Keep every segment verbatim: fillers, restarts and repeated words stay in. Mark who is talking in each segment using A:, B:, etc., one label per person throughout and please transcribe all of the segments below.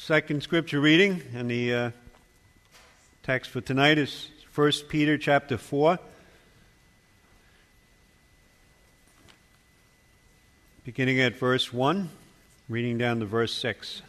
A: second scripture reading, and the uh, text for tonight is First Peter chapter four, beginning at verse one, reading down to verse six.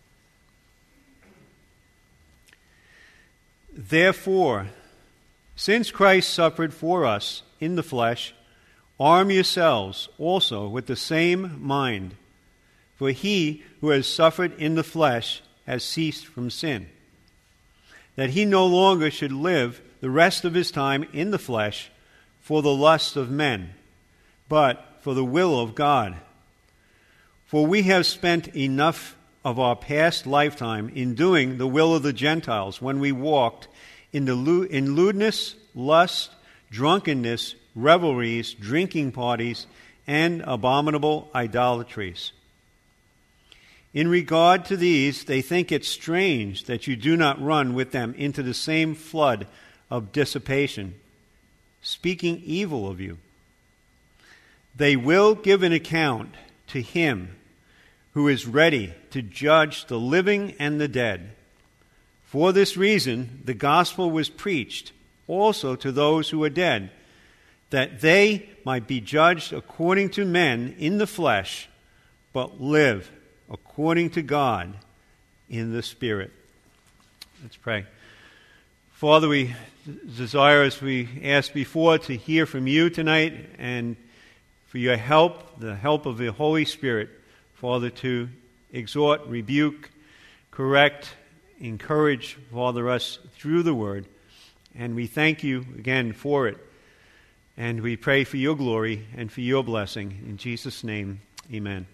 A: Therefore, since Christ suffered for us in the flesh, arm yourselves also with the same mind. For he who has suffered in the flesh has ceased from sin, that he no longer should live the rest of his time in the flesh for the lust of men, but for the will of God. For we have spent enough of our past lifetime in doing the will of the Gentiles when we walked in, the lewd, in lewdness, lust, drunkenness, revelries, drinking parties, and abominable idolatries. In regard to these, they think it strange that you do not run with them into the same flood of dissipation, speaking evil of you. They will give an account to him who is ready to judge the living and the dead. For this reason, the gospel was preached also to those who are dead, that they might be judged according to men in the flesh, but live according to God in the Spirit. Let's pray. Father, we desire, as we asked before, to hear from you tonight and for your help, the help of the Holy Spirit, Father, to exhort, rebuke, correct, encourage, Father, us through the Word. And we thank you again for it. And we pray for your glory and for your blessing. In Jesus' name, amen.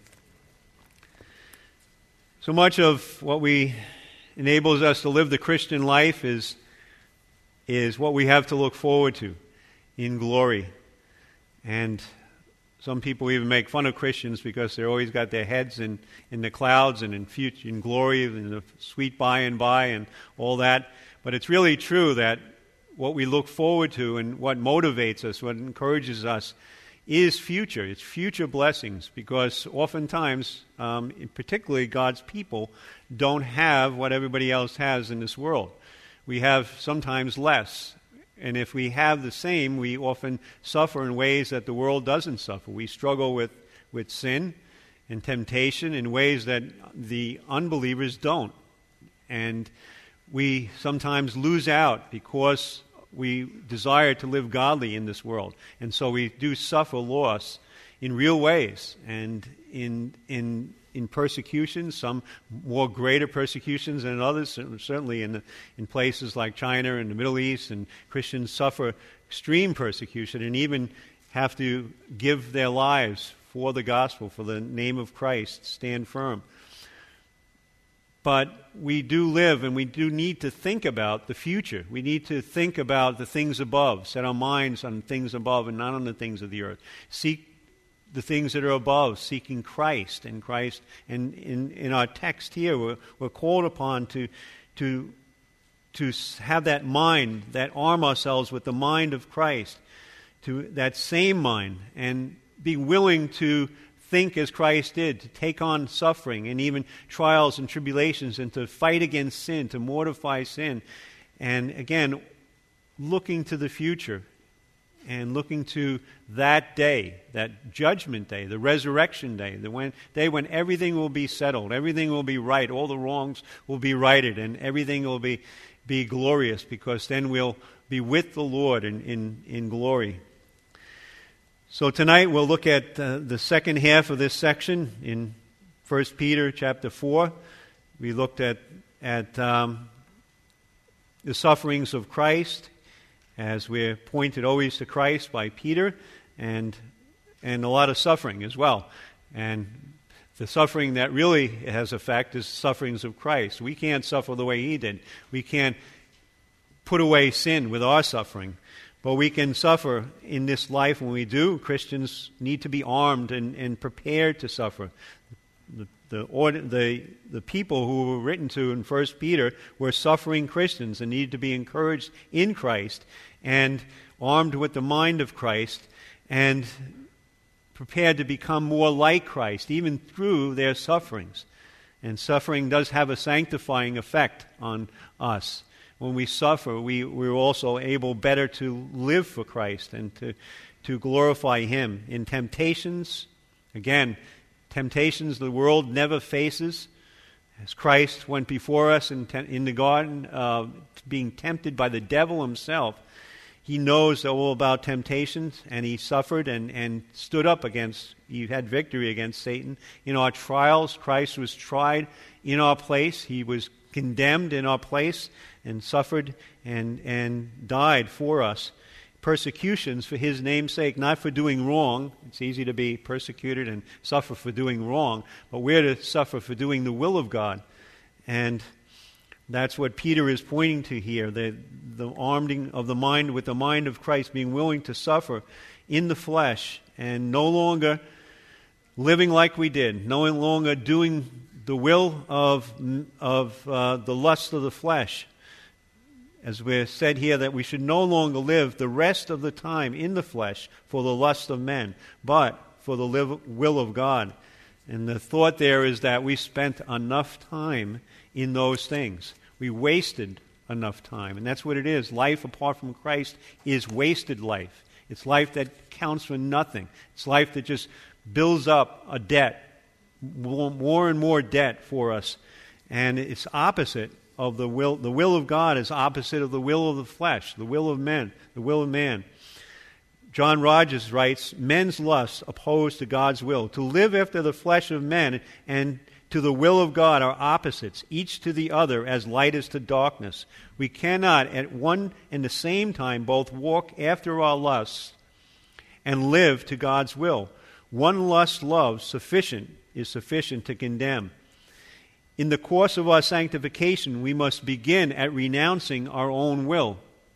A: So much of what we enables us to live the Christian life is, is what we have to look forward to in glory. And some people even make fun of Christians because they're always got their heads in, in the clouds and in future, in glory, in the sweet by and by and all that. But it's really true that what we look forward to and what motivates us, what encourages us, is future. It's future blessings, because oftentimes, um, particularly God's people, don't have what everybody else has in this world. We have sometimes less. And if we have the same, we often suffer in ways that the world doesn't suffer. We struggle with, with sin and temptation in ways that the unbelievers don't. And we sometimes lose out because we desire to live godly in this world. And so we do suffer loss in real ways and in in in persecutions, some more greater persecutions than others, certainly in the, in places like China and the Middle East, and Christians suffer extreme persecution and even have to give their lives for the gospel, for the name of Christ, stand firm. But we do live and we do need to think about the future. We need to think about the things above, set our minds on things above and not on the things of the earth. Seek the things that are above, seeking Christ and Christ. And in, in our text here, we're, we're called upon to, to, to have that mind, that arm ourselves with the mind of Christ, to that same mind, and be willing to think as Christ did, to take on suffering and even trials and tribulations, and to fight against sin, to mortify sin. And again, looking to the future and looking to that day, that judgment day, the resurrection day, the when, day when everything will be settled, everything will be right, all the wrongs will be righted, and everything will be, be glorious, because then we'll be with the Lord in, in, in glory. So tonight we'll look at uh, the second half of this section in First Peter chapter four. We looked at at um, the sufferings of Christ, as we're pointed always to Christ by Peter, and and a lot of suffering as well. And the suffering that really has effect is the sufferings of Christ. We can't suffer the way he did. We can't put away sin with our suffering. But we can suffer in this life. When we do, Christians need to be armed and, and prepared to suffer. The, the, the, the people who were written to in First Peter were suffering Christians and needed to be encouraged in Christ and armed with the mind of Christ and prepared to become more like Christ, even through their sufferings. And suffering does have a sanctifying effect on us. When we suffer, we, we're also able better to live for Christ and to, to glorify Him. In temptations, again, temptations the world never faces. As Christ went before us in, te- in the garden, uh, being tempted by the devil himself, He knows all about temptations, and He suffered and, and stood up against, He had victory against Satan. In our trials, Christ was tried in our place. He was condemned in our place and suffered and, and died for us. Persecutions for His name's sake, not for doing wrong. It's easy to be persecuted and suffer for doing wrong, but we're to suffer for doing the will of God. And that's what Peter is pointing to here, the, the arming of the mind with the mind of Christ, being willing to suffer in the flesh and no longer living like we did, no longer doing the will of, of uh, the lust of the flesh. As we said here, that we should no longer live the rest of the time in the flesh for the lust of men, but for the live, will of God. And the thought there is that we spent enough time in those things. We wasted enough time. And that's what it is. Life apart from Christ is wasted life. It's life that counts for nothing. It's life that just builds up a debt, more and more debt for us. And it's opposite of the will. The will of God is opposite of the will of the flesh, the will of men, the will of man. John Rogers writes, men's lusts opposed to God's will. To live after the flesh of men and to the will of God are opposites, each to the other as light is to darkness. We cannot at one and the same time both walk after our lusts and live to God's will. One lust loves sufficient is sufficient to condemn. In the course of our sanctification, we must begin at renouncing our own will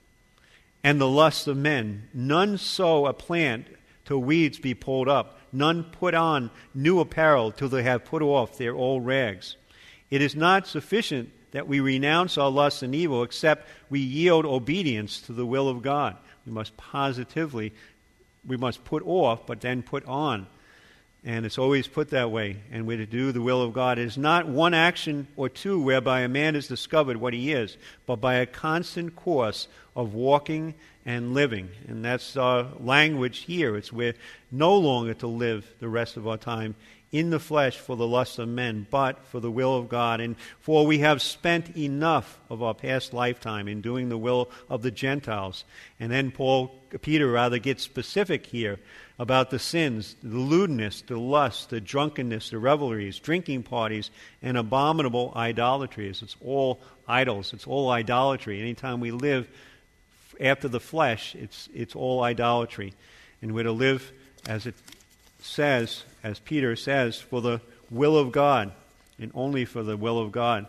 A: and the lusts of men. None sow a plant till weeds be pulled up. None put on new apparel till they have put off their old rags. It is not sufficient that we renounce our lusts and evil, except we yield obedience to the will of God. We must positively, we must put off, but then put on. And it's always put that way. And we're to do the will of God. It is not one action or two whereby a man has discovered what he is, but by a constant course of walking and living. And that's our language here. It's we're no longer to live the rest of our time in the flesh for the lust of men, but for the will of God. And for we have spent enough of our past lifetime in doing the will of the Gentiles. And then Paul, Peter rather, gets specific here about the sins, the lewdness, the lust, the drunkenness, the revelries, drinking parties, and abominable idolatries. It's all idols. It's all idolatry. Anytime we live after the flesh, it's it's all idolatry. And we're to live, as it says, as Peter says, for the will of God, and only for the will of God.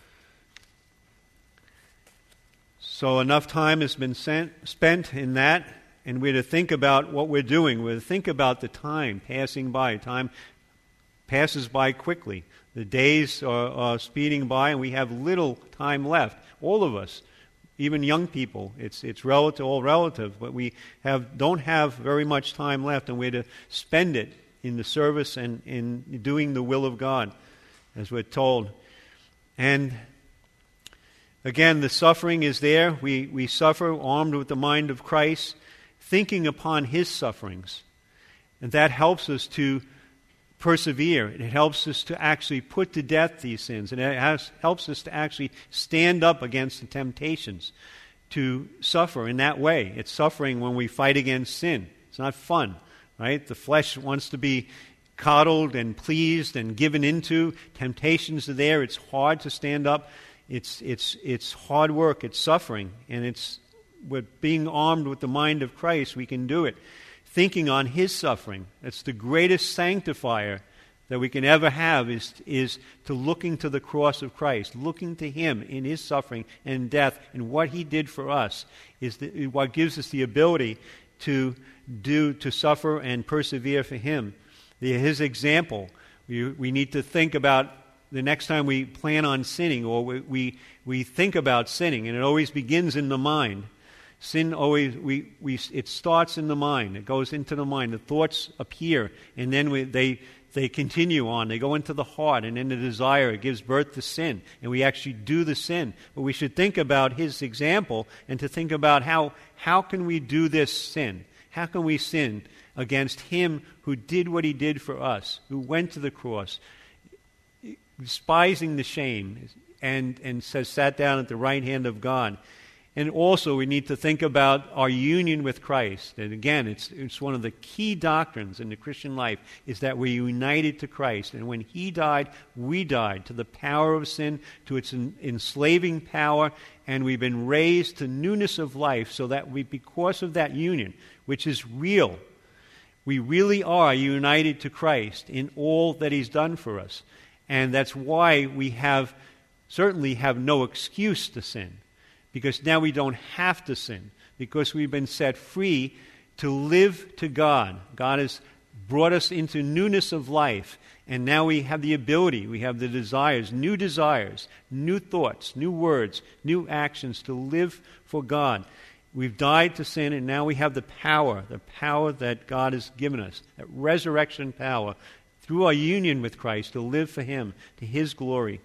A: So enough time has been sent, spent in that, and we're to think about what we're doing. We're to think about the time passing by. Time passes by quickly. The days are, are speeding by, and we have little time left. All of us, even young people, it's it's relative, all relative, but we have don't have very much time left, and we're to spend it in the service and in doing the will of God, as we're told. And again, the suffering is there. We we suffer armed with the mind of Christ, thinking upon His sufferings. And that helps us to persevere. It helps us to actually put to death these sins. And it has, helps us to actually stand up against the temptations to suffer in that way. It's suffering when we fight against sin. It's not fun, right? The flesh wants to be coddled and pleased and given into. Temptations are there. It's hard to stand up. It's it's it's hard work. It's suffering. And it's with being armed with the mind of Christ, we can do it. Thinking on His suffering. That's the greatest sanctifier that we can ever have, is, is to looking to the cross of Christ, looking to Him in His suffering and death and what He did for us is the, what gives us the ability to do, to suffer and persevere for Him. The, his example, we, we need to think about the next time we plan on sinning or we, we, we think about sinning, and it always begins in the mind. Sin always, we, we, it starts in the mind. It goes into the mind. The thoughts appear, and then we, they they continue on. They go into the heart, and then the desire, it gives birth to sin, and we actually do the sin. But we should think about his example and to think about how, how can we do this sin? How can we sin against him who did what he did for us, who went to the cross, despising the shame, and, and says, sat down at the right hand of God. And also we need to think about our union with Christ. And again, it's it's one of the key doctrines in the Christian life is that we're united to Christ. And when he died, we died to the power of sin, to its enslaving power, and we've been raised to newness of life so that we, because of that union, which is real, we really are united to Christ in all that he's done for us. And that's why we have certainly have no excuse to sin. Because now we don't have to sin, because we've been set free to live to God. God has brought us into newness of life, and now we have the ability, we have the desires, new desires, new thoughts, new words, new actions to live for God. We've died to sin, and now we have the power, the power that God has given us, that resurrection power, through our union with Christ, to live for him, to his glory.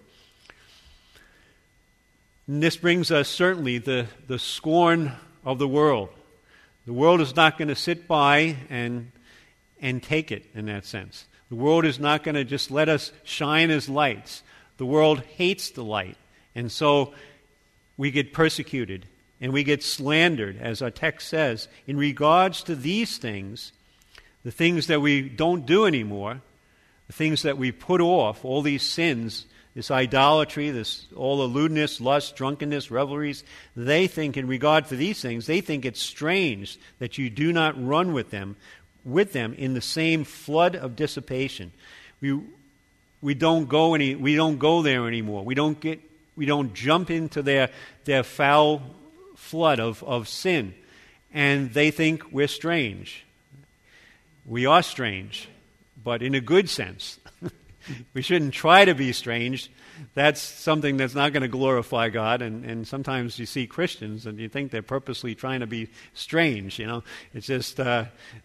A: And this brings us certainly the, the scorn of the world. The world is not going to sit by and, and take it in that sense. The world is not going to just let us shine as lights. The world hates the light. And so we get persecuted and we get slandered, as our text says, in regards to these things, the things that we don't do anymore, the things that we put off, all these sins, this idolatry, this all the lewdness, lust, drunkenness, revelries, they think in regard to these things, they think it's strange that you do not run with them, with them in the same flood of dissipation. We we don't go any we don't go there anymore. We don't get we don't jump into their their foul flood of, of sin. And they think we're strange. We are strange, but in a good sense. We shouldn't try to be strange. That's something that's not going to glorify God. And, and sometimes you see Christians and you think they're purposely trying to be strange, you know. It's just, uh,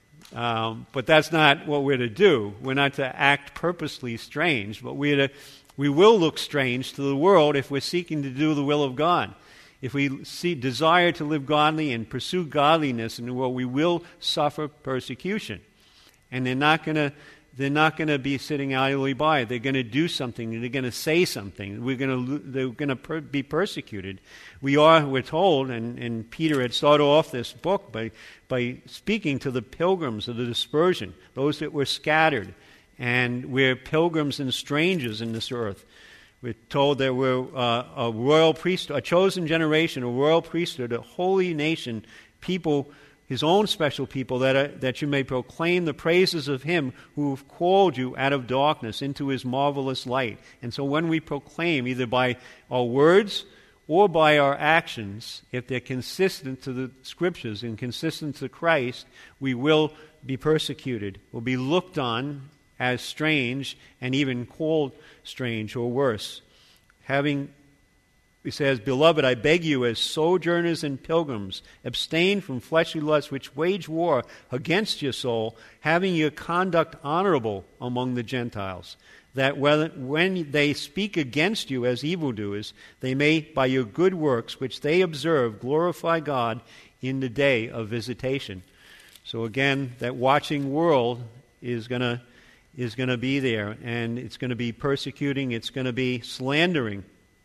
A: um, but that's not what we're to do. We're not to act purposely strange, but we're to, we will look strange to the world if we're seeking to do the will of God. If we see, desire to live godly and pursue godliness in the world, we will suffer persecution. And they're not going to They're not going to be sitting idly by. They're going to do something. They're going to say something. We're going to. They're going to per- be persecuted. We are. We're told, and, and Peter had started off this book by by speaking to the pilgrims of the dispersion, those that were scattered, and we're pilgrims and strangers in this earth. We're told that we're uh, a royal priesthood, a chosen generation, a royal priesthood, a holy nation, people. His own special people, that are, that you may proclaim the praises of him who have called you out of darkness into his marvelous light. And so when we proclaim, either by our words or by our actions, if they're consistent to the Scriptures and consistent to Christ, we will be persecuted, will be looked on as strange and even called strange or worse. Having He says, Beloved, I beg you as sojourners and pilgrims, abstain from fleshly lusts which wage war against your soul, having your conduct honorable among the Gentiles, that when they speak against you as evildoers, they may, by your good works which they observe, glorify God in the day of visitation. So again, that watching world is going to is going to be there, and it's going to be persecuting, it's going to be slandering.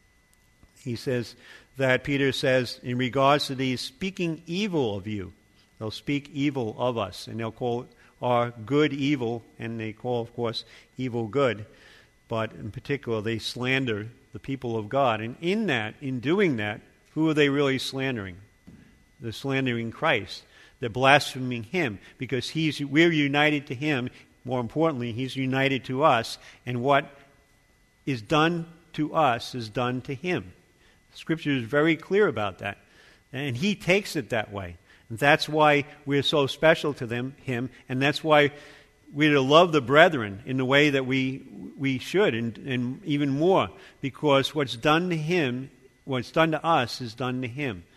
A: He says that, Peter says, in regards to these speaking evil of you, they'll speak evil of us, and they'll call our good evil, and they call, of course, evil good. But in particular, they slander the people of God. And in that, in doing that, who are they really slandering? They're slandering Christ. They're blaspheming him because he's we're united to him. More importantly, he's united to us, and what is done to us is done to him. Scripture is very clear about that. And he takes it that way. And that's why we're so special to them, him, and that's why we're to love the brethren in the way that we we should, and, and even more, because what's done to him, what's done to us is done to him.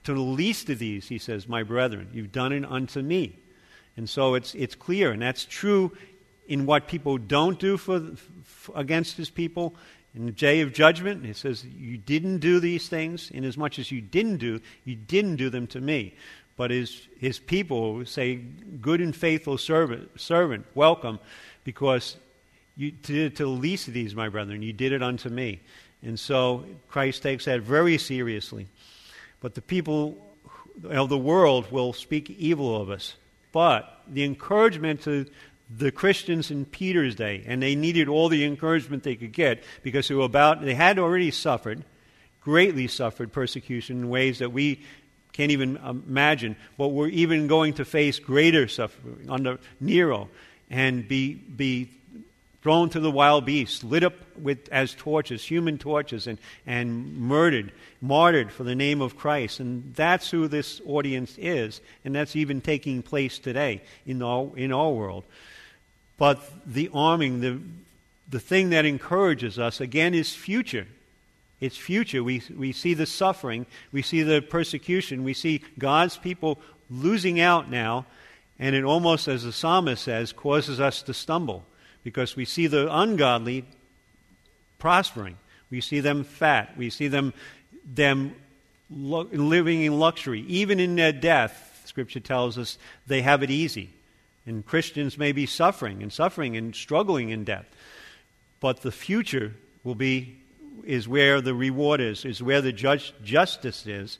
A: to the least of these, he says, my brethren, you've done it unto me. And so it's it's clear, and that's true in what people don't do for, for against his people. In the day of judgment, it says, you didn't do these things, inasmuch as you didn't do, you didn't do them to me. But his his people say, good and faithful servant, servant, welcome, because you did it to the least of these, my brethren, you did it unto me. And so Christ takes that very seriously. But the people of the world will speak evil of us. But the encouragement to the Christians in Peter's day, and they needed all the encouragement they could get, because they were about, they had already suffered, greatly suffered persecution in ways that we can't even imagine, but we're even going to face greater suffering under Nero and be be thrown to the wild beasts, lit up with as torches, human torches, and, and murdered, martyred for the name of Christ. And that's who this audience is, and that's even taking place today in our, in our world. But the arming, the the thing that encourages us, again, is future. It's future. We we see the suffering, we see the persecution, we see God's people losing out now, and it almost, as the psalmist says, causes us to stumble, because we see the ungodly prospering. We see them fat. We see them them lo- living in luxury. Even in their death, Scripture tells us they have it easy. And Christians may be suffering and suffering and struggling in death. But the future will be, is where the reward is, is where the judge, justice is.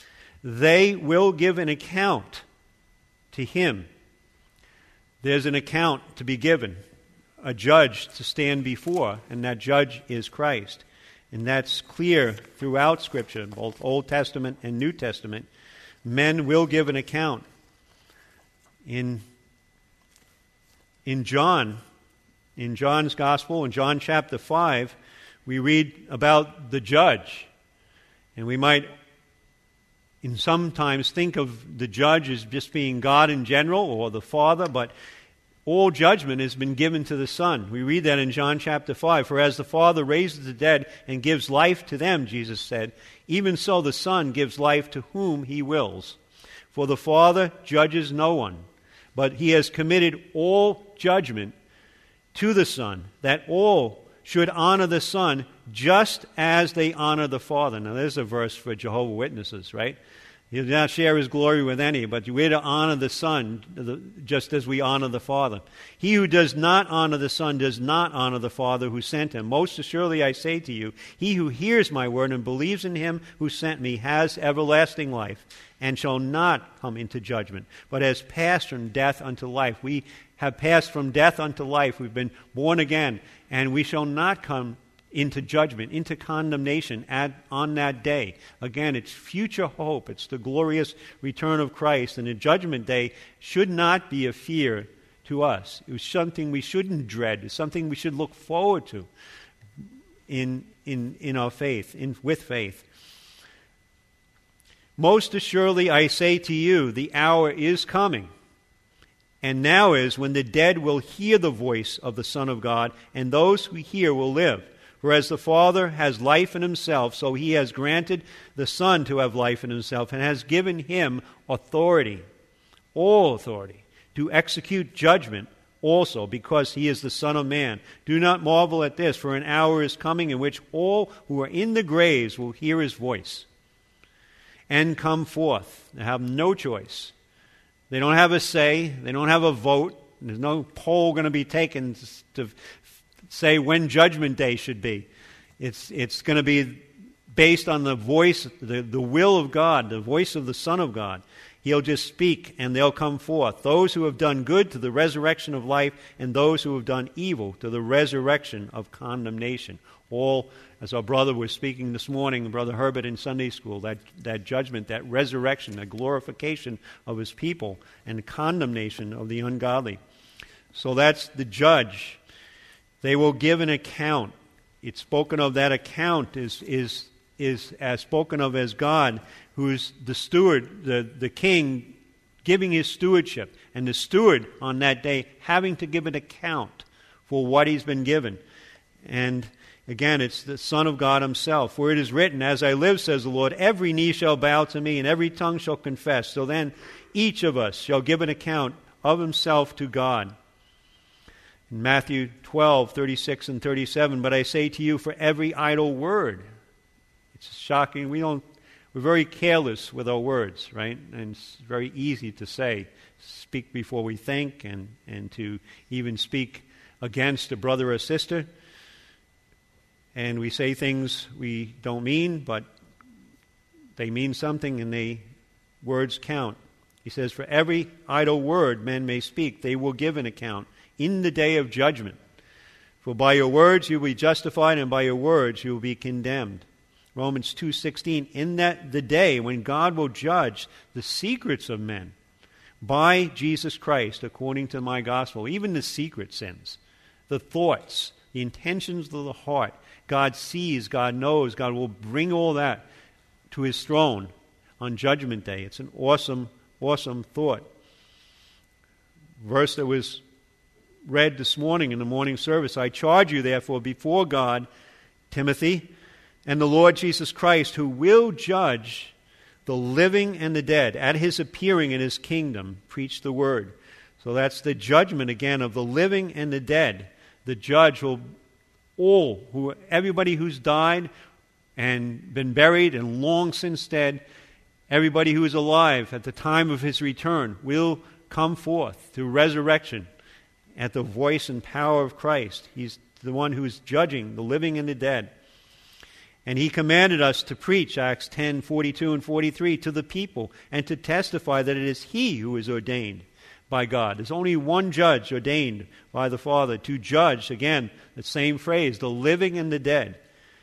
A: They will give an account to him. There's an account to be given, a judge to stand before, and that judge is Christ. And that's clear throughout Scripture, both Old Testament and New Testament. Men will give an account. In In John, in John's Gospel, in John chapter five, we read about the judge. And we might in sometimes think of the judge as just being God in general or the Father, but all judgment has been given to the Son. We read that in John chapter five. For as the Father raises the dead and gives life to them, Jesus said, even so the Son gives life to whom he wills. For the Father judges no one, but he has committed all judgment to the Son, that all should honor the Son just as they honor the Father. Now there's a verse for Jehovah's Witnesses, right? He does not share his glory with any, but we're to honor the Son just as we honor the Father. He who does not honor the Son does not honor the Father who sent him. Most assuredly I say to you, he who hears my word and believes in him who sent me has everlasting life, and shall not come into judgment, but has passed from death unto life. We have passed from death unto life. We've been born again, and we shall not come into judgment, into condemnation at, on that day. Again, it's future hope. It's the glorious return of Christ, and the judgment day should not be a fear to us. It was something we shouldn't dread. It's something we should look forward to in in in our faith, in with faith. Most assuredly I say to you, the hour is coming, and now is, when the dead will hear the voice of the Son of God, and those who hear will live. For as the Father has life in himself, so he has granted the Son to have life in himself, and has given him authority, all authority, to execute judgment also, because he is the Son of Man. Do not marvel at this, for an hour is coming in which all who are in the graves will hear his voice and come forth. They have no choice. They don't have a say. They don't have a vote. There's no poll going to be taken to say when Judgment Day should be. It's it's going to be based on the voice, the, the will of God, the voice of the Son of God. He'll just speak, and they'll come forth. Those who have done good to the resurrection of life, and those who have done evil to the resurrection of condemnation. All, as our brother was speaking this morning, Brother Herbert in Sunday school, that, that judgment, that resurrection, that glorification of his people, and the condemnation of the ungodly. So that's the judge. They will give an account. It's spoken of, that account is is is as spoken of as God, who's the steward, the, the king, giving his stewardship, and the steward on that day having to give an account for what he's been given. And Again, it's the Son of God himself. For it is written, as I live, says the Lord, every knee shall bow to me, and every tongue shall confess. So then each of us shall give an account of himself to God. In Matthew twelve, thirty-six and thirty-seven, but I say to you, for every idle word. It's shocking. We don't, we're very careless with our words, right? And it's very easy to say, speak before we think, and, and to even speak against a brother or sister. And we say things we don't mean, but they mean something, and they words count. He says, for every idle word men may speak, they will give an account in the day of judgment. For by your words you will be justified, and by your words you will be condemned. Romans two sixteen, in that the day when God will judge the secrets of men by Jesus Christ, according to my gospel, even the secret sins, the thoughts, the intentions of the heart, God sees, God knows, God will bring all that to his throne on Judgment Day. It's an awesome, awesome thought. Verse that was read this morning in the morning service. I charge you, therefore, before God, Timothy, and the Lord Jesus Christ, who will judge the living and the dead at his appearing in his kingdom. Preach the word. So that's the judgment again of the living and the dead. The judge will all, who, everybody who's died and been buried and long since dead, everybody who is alive at the time of his return will come forth through resurrection at the voice and power of Christ. He's the one who is judging the living and the dead. And he commanded us to preach, Acts ten, forty-two and forty-three, to the people, and to testify that it is he who is ordained by God. There's only one judge ordained by the Father to judge, again, the same phrase, the living and the dead.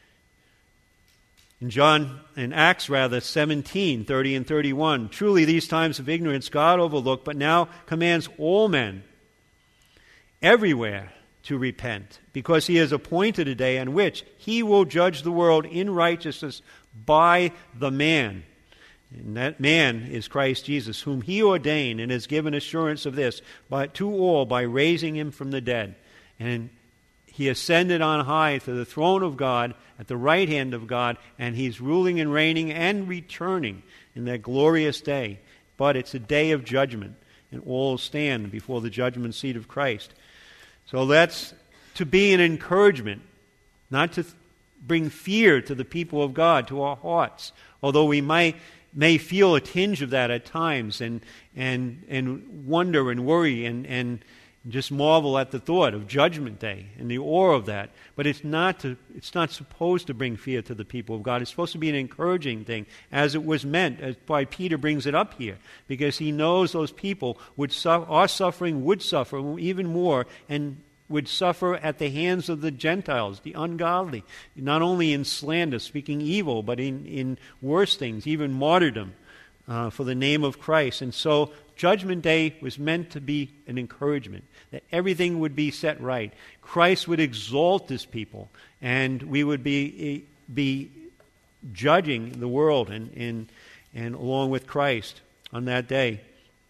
A: In John, in Acts rather, seventeen, thirty and thirty-one, truly these times of ignorance God overlooked, but now commands all men everywhere to repent, because he has appointed a day on which he will judge the world in righteousness by the man. And that man is Christ Jesus, whom he ordained and has given assurance of this by, to all by raising him from the dead. And he ascended on high to the throne of God at the right hand of God, and he's ruling and reigning and returning in that glorious day. But it's a day of judgment, and all stand before the judgment seat of Christ. So that's to be an encouragement, not to th- bring fear to the people of God, to our hearts, although we might may feel a tinge of that at times, and and and wonder and worry and, and just marvel at the thought of Judgment Day and the awe of that. But it's not to it's not supposed to bring fear to the people of God. It's supposed to be an encouraging thing, as it was meant, as why Peter brings it up here, because he knows those people would su- are suffering, would suffer even more, and would suffer at the hands of the Gentiles, the ungodly, not only in slander, speaking evil, but in, in worse things, even martyrdom uh, for the name of Christ. And so Judgment Day was meant to be an encouragement, that everything would be set right. Christ would exalt his people, and we would be be judging the world and, and, and along with Christ on that day.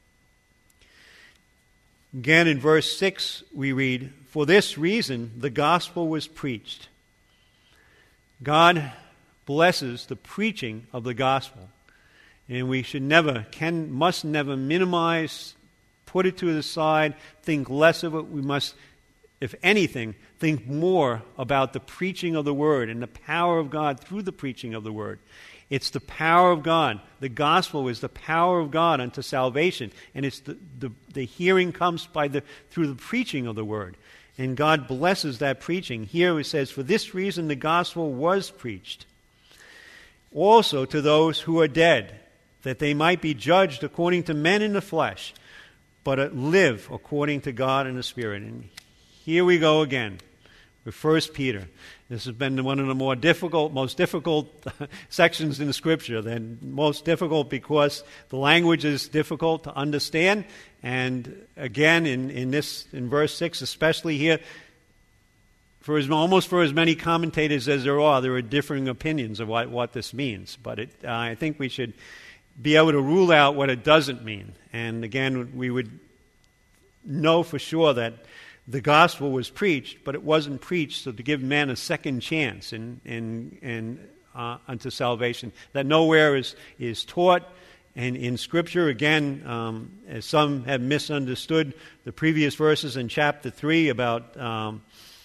A: Again, in verse six, we read, for this reason the gospel was preached. God blesses the preaching of the gospel. And we should never, can, must never minimize, put it to the side, think less of it. We must, if anything, think more about the preaching of the word and the power of God through the preaching of the word. It's the power of God. The gospel is the power of God unto salvation. And it's the, the, the hearing comes by the through the preaching of the word. And God blesses that preaching. Here it says, for this reason the gospel was preached. Also to those who are dead, that they might be judged according to men in the flesh, but live according to God in the Spirit. And here we go again with First Peter. This has been one of the more difficult, most difficult sections in the Scripture. They're most difficult because the language is difficult to understand. And again, in, in this, in verse six, especially here, for as, almost for as many commentators as there are, there are differing opinions of what, what this means. But it, uh, I think we should be able to rule out what it doesn't mean. And again, we would know for sure that the gospel was preached, but it wasn't preached so to give men a second chance in, in, in, uh, unto salvation. That nowhere is, is taught. And in Scripture, again, um, as some have misunderstood the previous verses in chapter three about um,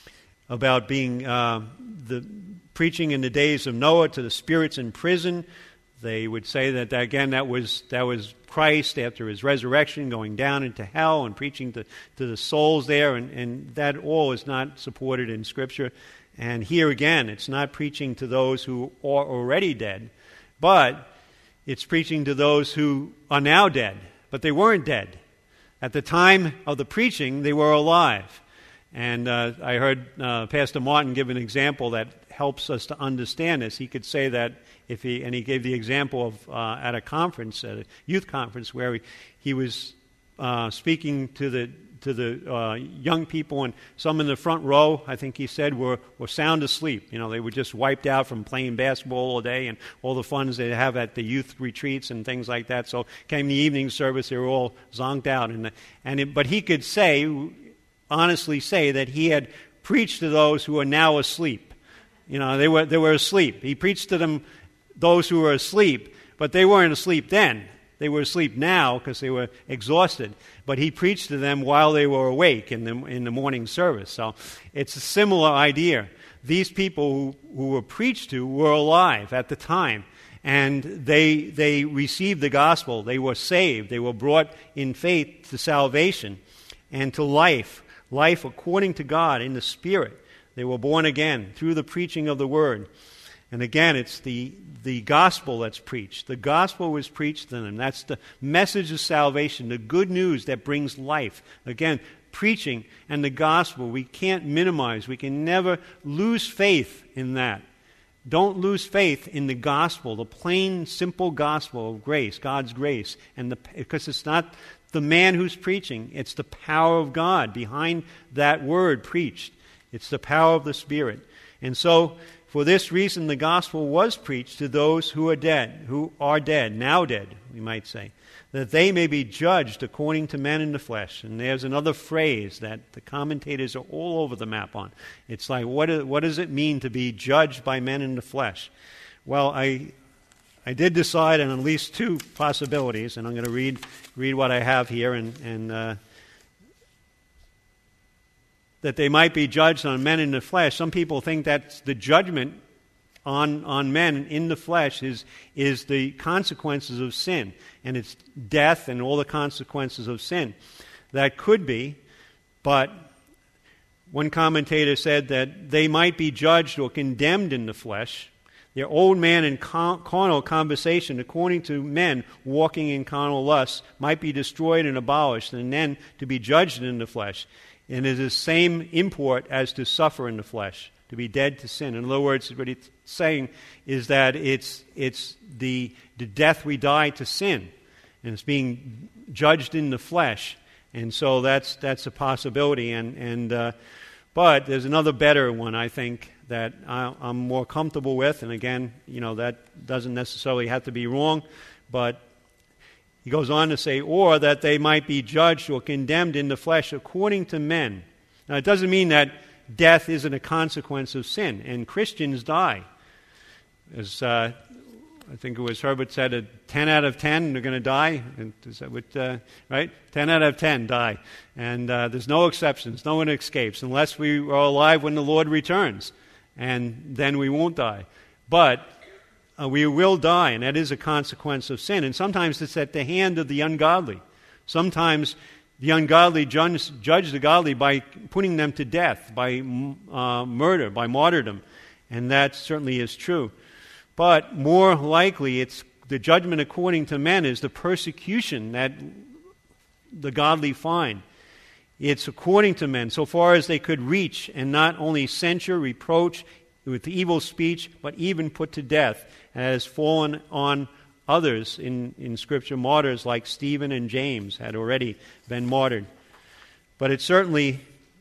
A: about being uh, the preaching in the days of Noah to the spirits in prison, they would say that, that again that was that was Christ after his resurrection going down into hell and preaching to, to the souls there, and, and that all is not supported in Scripture. And here again, it's not preaching to those who are already dead, but it's preaching to those who are now dead, but they weren't dead. At the time of the preaching, they were alive. And uh, I heard uh, Pastor Martin give an example that helps us to understand this. He could say that if he, and he gave the example of uh, at a conference, at a youth conference, where he, he was uh, speaking to the to the uh, young people, and some in the front row, I think he said, were, were sound asleep. You know, they were just wiped out from playing basketball all day and all the funs they have at the youth retreats and things like that. So came the evening service, they were all zonked out. And, and it, but he could say, honestly say, that he had preached to those who are now asleep. You know, they were they were asleep. He preached to them, those who were asleep, but they weren't asleep then. They were asleep now because they were exhausted. But he preached to them while they were awake in the in the morning service. So it's a similar idea. These people who, who were preached to were alive at the time, and they they received the gospel. They were saved. They were brought in faith to salvation and to life, life according to God in the Spirit. They were born again through the preaching of the Word. And again, it's the, the gospel that's preached. The gospel was preached to them. That's the message of salvation, the good news that brings life. Again, preaching and the gospel, we can't minimize. We can never lose faith in that. Don't lose faith in the gospel, the plain, simple gospel of grace, God's grace. And the, because it's not the man who's preaching, it's the power of God behind that word preached. It's the power of the Spirit. And so, for this reason, the gospel was preached to those who are dead, who are dead, now dead, we might say, that they may be judged according to men in the flesh. And there's another phrase that the commentators are all over the map on. It's like, what, is, what does it mean to be judged by men in the flesh? Well, I I did decide on at least two possibilities, and I'm going to read read what I have here, and, and uh, that they might be judged on men in the flesh. Some people think that the judgment on on men in the flesh is is the consequences of sin, and it's death and all the consequences of sin. That could be, but one commentator said that they might be judged or condemned in the flesh. Their old man in carnal conversation, according to men walking in carnal lusts, might be destroyed and abolished, and then to be judged in the flesh. And it is the same import as to suffer in the flesh, to be dead to sin. In other words, what it's saying is that it's it's the, the death we die to sin, and it's being judged in the flesh. And so that's that's a possibility. And and uh, but there's another better one, I think, that I, I'm more comfortable with. And again, you know, that doesn't necessarily have to be wrong, but he goes on to say, or that they might be judged or condemned in the flesh according to men. Now, it doesn't mean that death isn't a consequence of sin, and Christians die. As uh, I think it was Herbert said, a ten out of ten are going to die. And is that what, uh, right? ten out of ten die. And uh, there's no exceptions. No one escapes unless we are alive when the Lord returns. And then we won't die. But Uh, we will die, and that is a consequence of sin. And sometimes it's at the hand of the ungodly. Sometimes the ungodly judge, judge the godly by putting them to death, by uh, murder, by martyrdom. And that certainly is true. But more likely, it's the judgment according to men is the persecution that the godly find. It's according to men, so far as they could reach, and not only censure, reproach, with evil speech, but even put to death, has fallen on others in, in Scripture. Martyrs like Stephen and James had already been martyred. But it certainly,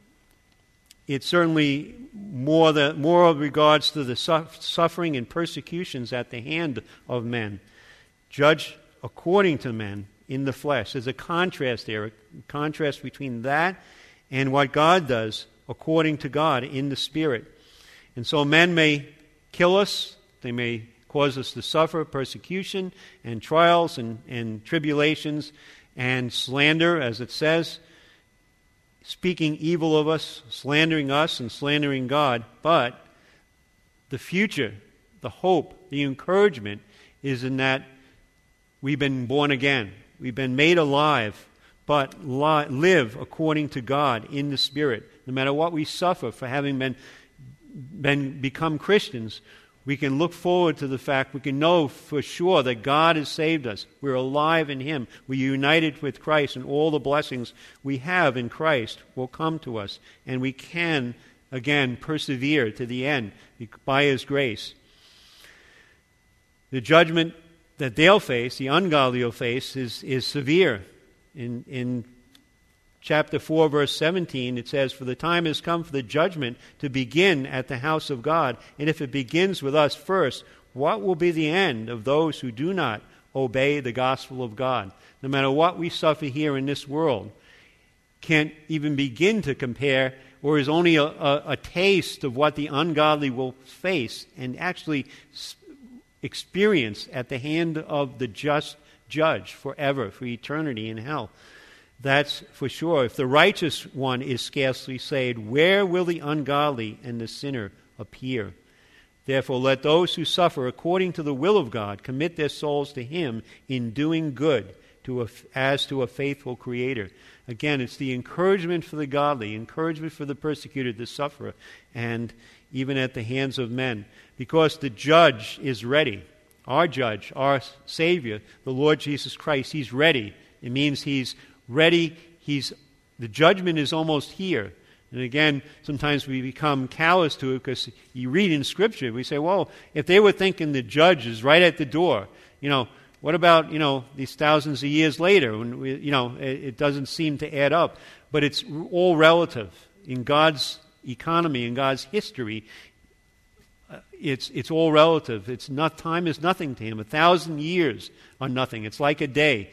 A: it certainly more the more regards to the su- suffering and persecutions at the hand of men. Judge according to men in the flesh. There's a contrast there, a contrast between that and what God does according to God in the Spirit. And so men may kill us, they may cause us to suffer persecution and trials and, and tribulations and slander, as it says, speaking evil of us, slandering us and slandering God. But the future, the hope, the encouragement is in that we've been born again. We've been made alive, but li- live according to God in the Spirit. No matter what we suffer for having been, been become Christians, we can look forward to the fact, we can know for sure that God has saved us. We're alive in Him. We're united with Christ, and all the blessings we have in Christ will come to us. And we can, again, persevere to the end by His grace. The judgment that they'll face, the ungodly will face, is, is severe. In, in chapter four, verse seventeen, it says, "For the time has come for the judgment to begin at the house of God. And if it begins with us first, what will be the end of those who do not obey the gospel of God?" No matter what we suffer here in this world, can't even begin to compare, or is only a, a, a taste of what the ungodly will face and actually experience at the hand of the just judge forever, for eternity in hell. That's for sure. If the righteous one is scarcely saved, where will the ungodly and the sinner appear? Therefore, let those who suffer according to the will of God commit their souls to Him in doing good, to a, as to a faithful Creator. Again, it's the encouragement for the godly, encouragement for the persecuted, the sufferer, and even at the hands of men. Because the judge is ready. Our judge, our Savior, the Lord Jesus Christ, He's ready. It means He's ready. He's the judgment is almost here. And again, sometimes we become callous to it because you read in Scripture, we say, well, if they were thinking the judge is right at the door, you know, what about, you know, these thousands of years later when, we, you know, it, it doesn't seem to add up. But it's all relative. In God's economy, in God's history, uh, it's it's all relative. It's not, time is nothing to Him. A thousand years are nothing. It's like a day.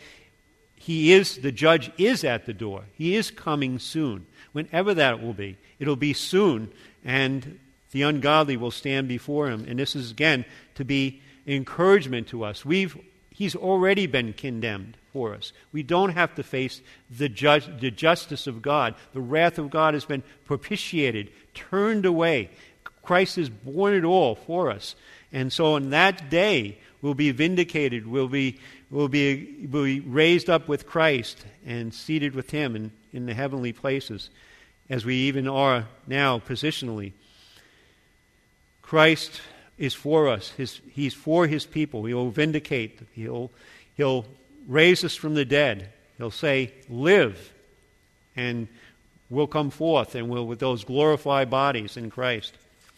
A: He is, the judge is at the door. He is coming soon. Whenever that will be, it'll be soon, and the ungodly will stand before Him. And this is, again, to be encouragement to us. We've He's already been condemned for us. We don't have to face the, judge, the justice of God. The wrath of God has been propitiated, turned away. Christ has borne it all for us. And so on that day, we'll be vindicated. We'll be, we'll be, we'll be raised up with Christ and seated with Him in, in the heavenly places, as we even are now positionally. Christ is for us. His, he's for His people. He will vindicate. He'll, he'll raise us from the dead. He'll say, live, and we'll come forth, and we'll with those glorified bodies in Christ.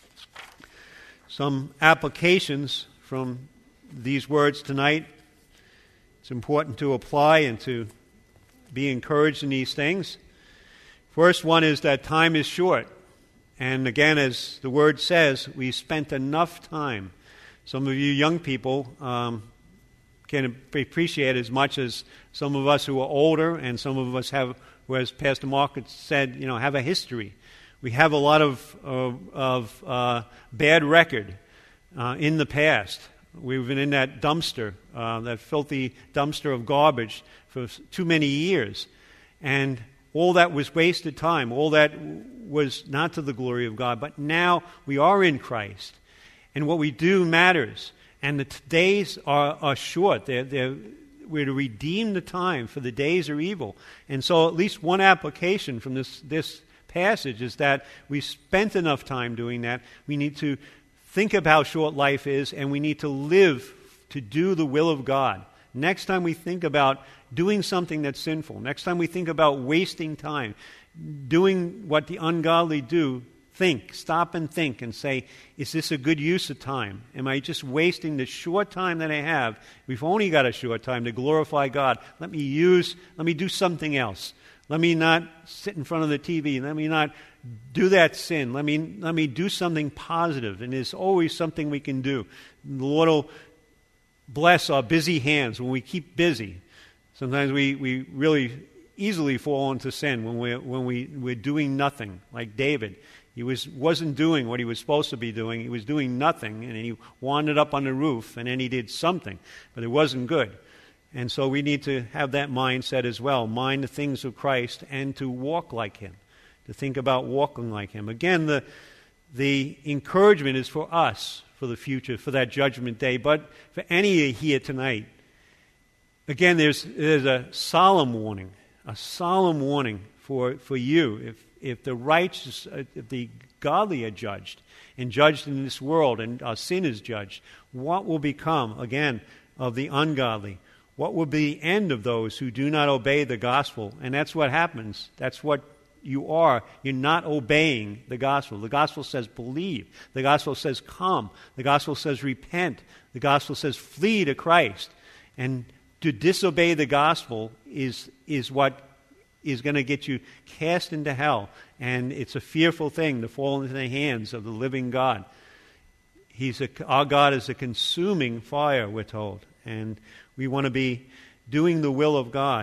A: Some applications from these words tonight. It's important to apply and to be encouraged in these things. First one is that time is short. And again, as the word says, we spent enough time. Some of you young people um, can appreciate as much as some of us who are older, and some of us have, as Pastor Mark said, you know, have a history. We have a lot of uh, of uh, bad record uh, in the past. We've been in that dumpster, uh, that filthy dumpster of garbage for too many years, and all that was wasted time. All that was not to the glory of God. But now we are in Christ, and what we do matters. And the t- days are, are short. They're, they're, we're to redeem the time, for the days are evil. And so at least one application from this, this passage is that we spent enough time doing that. We need to think of how short life is, and we need to live to do the will of God. Next time we think about doing something that's sinful, next time we think about wasting time, doing what the ungodly do, think, stop and think and say, is this a good use of time? Am I just wasting the short time that I have? We've only got a short time to glorify God. Let me use, let me do something else. Let me not sit in front of the T V. Let me not do that sin. Let me, let me do something positive. And there's always something we can do. The Lord will bless our busy hands when we keep busy. Sometimes we, we really easily fall into sin when we're, when we, we're doing nothing, like David. He was, wasn't doing what he was supposed to be doing. He was doing nothing, and he wandered up on the roof, and then he did something, but it wasn't good. And so we need to have that mindset as well, mind the things of Christ and to walk like him, to think about walking like him. Again, the, the encouragement is for us, for the future, for that judgment day, but for any here tonight. Again, there's, there's a solemn warning, a solemn warning for, for you. If, if the righteous, if the godly are judged and judged in this world and our sin is judged, what will become, again, of the ungodly? What will be the end of those who do not obey the gospel? And that's what happens. That's what you are. You're not obeying the gospel. The gospel says believe. The gospel says come. The gospel says repent. The gospel says flee to Christ. And to disobey the gospel is, is what is going to get you cast into hell. And it's a fearful thing to fall into the hands of the living God. He's a, our God is a consuming fire, we're told. And we want to be doing the will of God.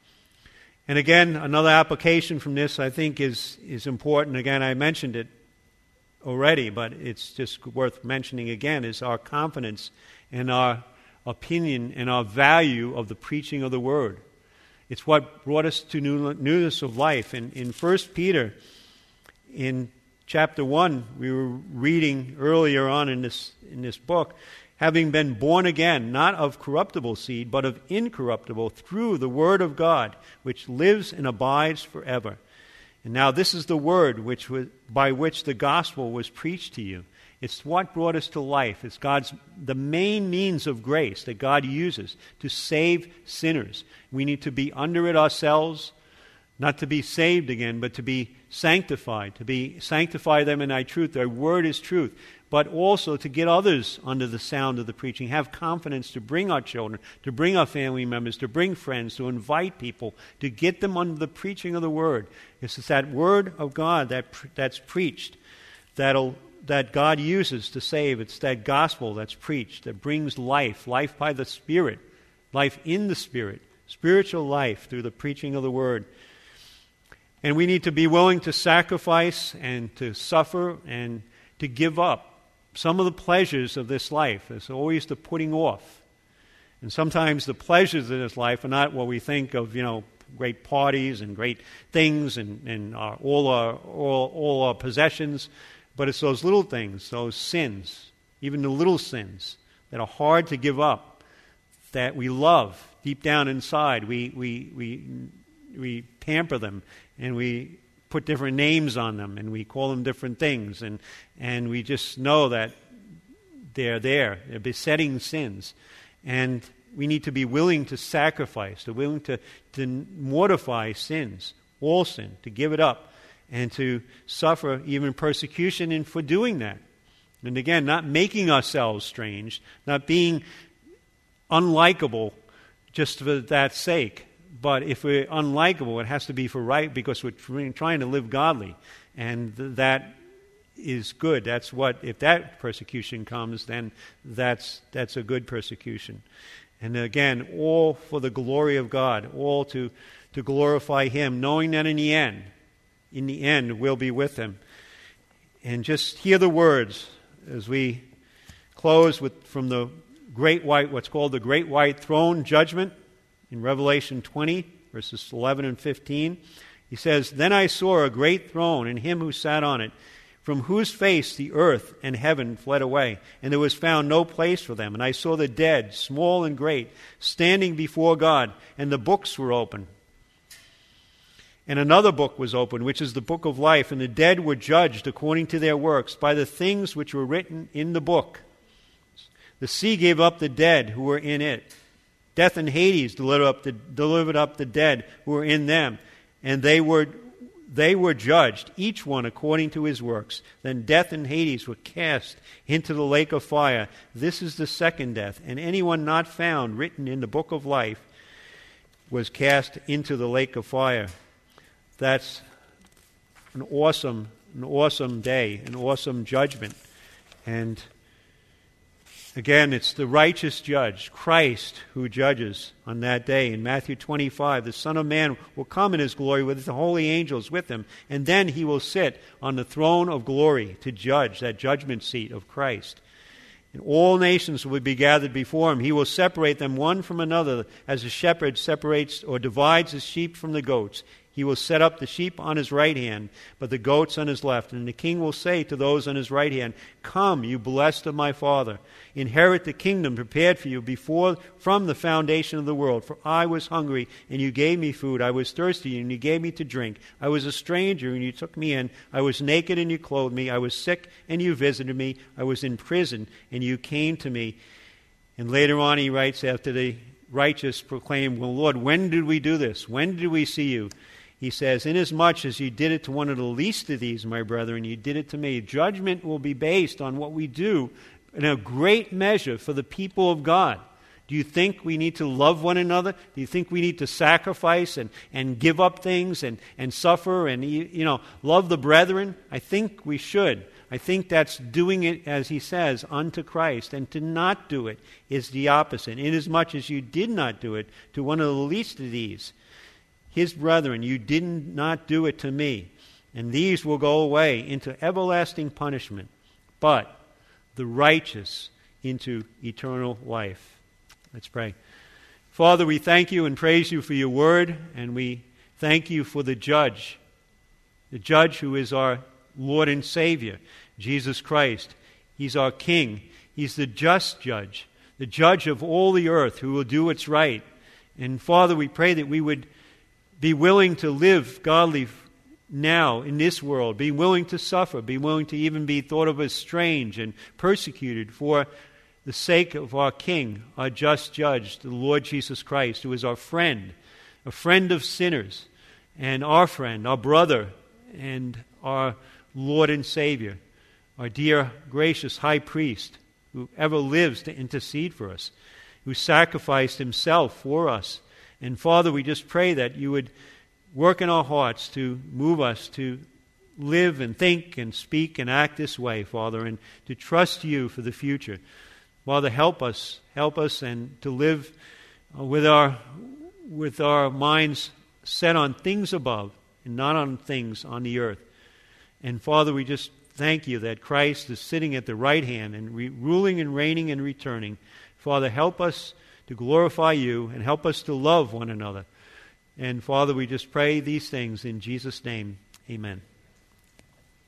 A: And again, another application from this I think is, is important. Again, I mentioned it already, but it's just worth mentioning again, is our confidence and our opinion and our value of the preaching of the Word. It's what brought us to new, newness of life. In, in First Peter, in chapter one, we were reading earlier on in this, in this book, having been born again, not of corruptible seed, but of incorruptible, through the Word of God, which lives and abides forever. And now this is the Word which was, by which the gospel was preached to you. It's what brought us to life. It's God's the main means of grace that God uses to save sinners. We need to be under it ourselves, not to be saved again, but to be sanctified, to be sanctify them in thy truth. Thy word is truth. But also to get others under the sound of the preaching, have confidence to bring our children, to bring our family members, to bring friends, to invite people, to get them under the preaching of the Word. It's that Word of God that that's preached, that'll that God uses to save. It's that gospel that's preached, that brings life, life by the Spirit, life in the Spirit, spiritual life through the preaching of the Word. And we need to be willing to sacrifice and to suffer and to give up some of the pleasures of this life. There's always the putting off. And sometimes the pleasures of this life are not what we think of, you know, great parties and great things and, and our, all, our, all, all our possessions, but it's those little things, those sins, even the little sins that are hard to give up, that we love deep down inside. We, we, we, we pamper them and we put different names on them, and we call them different things, and and we just know that they're there. They're besetting sins. And we need to be willing to sacrifice, to willing to, to mortify sins, all sin, to give it up, and to suffer even persecution in for doing that. And again, not making ourselves strange, not being unlikable just for that sake. But if we're unlikable, it has to be for right, because we're trying to live godly. And that is good. That's what, if that persecution comes, then that's that's a good persecution. And again, all for the glory of God, all to, to glorify Him, knowing that in the end, in the end, we'll be with Him. And just hear the words as we close with from the great white, what's called the Great White Throne Judgment. In Revelation twenty, verses eleven and fifteen, he says, "Then I saw a great throne and him who sat on it, from whose face the earth and heaven fled away, and there was found no place for them. And I saw the dead, small and great, standing before God, and the books were open. And another book was opened, which is the book of life, and the dead were judged according to their works by the things which were written in the book. The sea gave up the dead who were in it. Death and Hades delivered up the, delivered up the dead who were in them, and they were they were judged, each one according to his works. Then death and Hades were cast into the lake of fire. This is the second death, and anyone not found written in the book of life was cast into the lake of fire." That's an awesome, an awesome day, an awesome judgment. And Again, it's the righteous judge, Christ, who judges on that day. In Matthew twenty-five, the Son of Man will come in his glory with the holy angels with him, and then he will sit on the throne of glory to judge, that judgment seat of Christ. And all nations will be gathered before him. He will separate them one from another, as a shepherd separates or divides his sheep from the goats. He will set up the sheep on his right hand, but the goats on his left. And the king will say to those on his right hand, "Come, you blessed of my Father, inherit the kingdom prepared for you before from the foundation of the world. For I was hungry, and you gave me food. I was thirsty, and you gave me to drink. I was a stranger, and you took me in. I was naked, and you clothed me. I was sick, and you visited me. I was in prison, and you came to me." And later on he writes, after the righteous proclaim, "Well, Lord, when did we do this? When did we see you?" He says, "Inasmuch as you did it to one of the least of these, my brethren, you did it to me." Judgment will be based on what we do in a great measure for the people of God. Do you think we need to love one another? Do you think we need to sacrifice and, and give up things and, and suffer and, you know, love the brethren? I think we should. I think that's doing it, as he says, unto Christ. And to not do it is the opposite. Inasmuch as you did not do it to one of the least of these, his brethren, you did not do it to me. And these will go away into everlasting punishment, but the righteous into eternal life. Let's pray. Father, we thank you and praise you for your word, and we thank you for the judge, the judge who is our Lord and Savior, Jesus Christ. He's our King. He's the just judge, the judge of all the earth who will do what's right. And Father, we pray that we would be willing to live godly now in this world, be willing to suffer, be willing to even be thought of as strange and persecuted for the sake of our King, our just judge, the Lord Jesus Christ, who is our friend, a friend of sinners, and our friend, our brother, and our Lord and Savior, our dear, gracious high priest, who ever lives to intercede for us, who sacrificed himself for us. And Father, we just pray that you would work in our hearts to move us to live and think and speak and act this way, Father, and to trust you for the future. Father, help us, help us, and to live uh, with our with our minds set on things above and not on things on the earth. And Father, we just thank you that Christ is sitting at the right hand and re- ruling and reigning and returning. Father, help us to glorify you and help us to love one another. And Father, we just pray these things in Jesus' name. Amen.